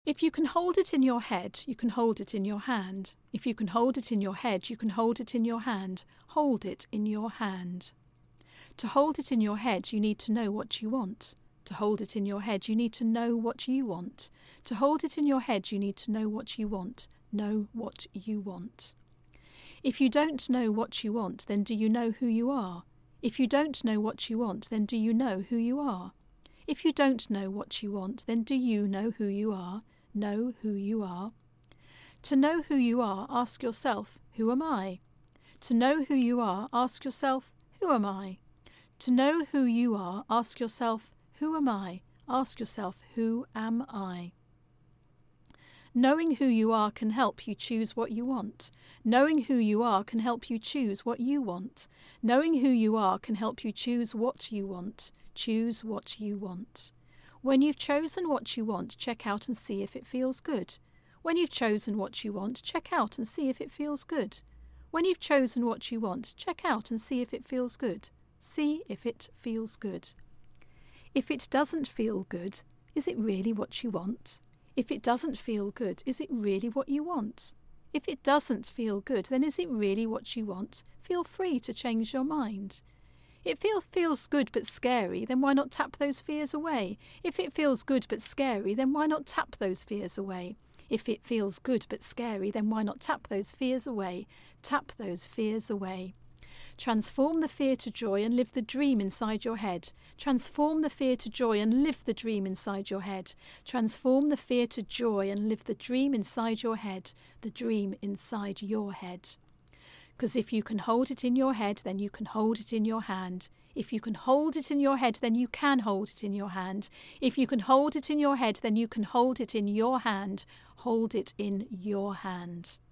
If you can hold it in your head, you can hold it in your hand. If you can hold it in your head, you can hold it in your hand. Hold it in your hand. To hold it in your head, you need to know what you want. To hold it in your head, you need to know what you want. To hold it in your head, you need to know what you want. Know what you want. If you don't know what you want, then do you know who you are? If you don't know what you want, then do you know who you are? If you don't know what you want, then do you know who you are? Know who you are. To know who you are, ask yourself, who am I? To know who you are, ask yourself, who am I? To know who you are, ask yourself, who am I? Ask yourself, who am I? Knowing who you are can help you choose what you want. Knowing who you are can help you choose what you want. Knowing who you are can help you choose what you want. Choose what you want. When you've chosen what you want, check out and see if it feels good. When you've chosen what you want, check out and see if it feels good. When you've chosen what you want, check out and see if it feels good. See if it feels good. If it doesn't feel good, is it really what you want? If it doesn't feel good, is it really what you want? If it doesn't feel good, then is it really what you want? Feel free to change your mind. If it feels good but scary, then why not tap those fears away? If it feels good but scary, then why not tap those fears away? If it feels good but scary, then why not tap those fears away? Tap those fears away. Transform the fear to joy and live the dream inside your head. Transform the fear to joy and live the dream inside your head. Transform the fear to joy and live the dream inside your head. The dream inside your head. Because if you can hold it in your head, then you can hold it in your hand. If you can hold it in your head, then you can hold it in your hand. If you can hold it in your head, then you can hold it in your hand. Hold it in your hand.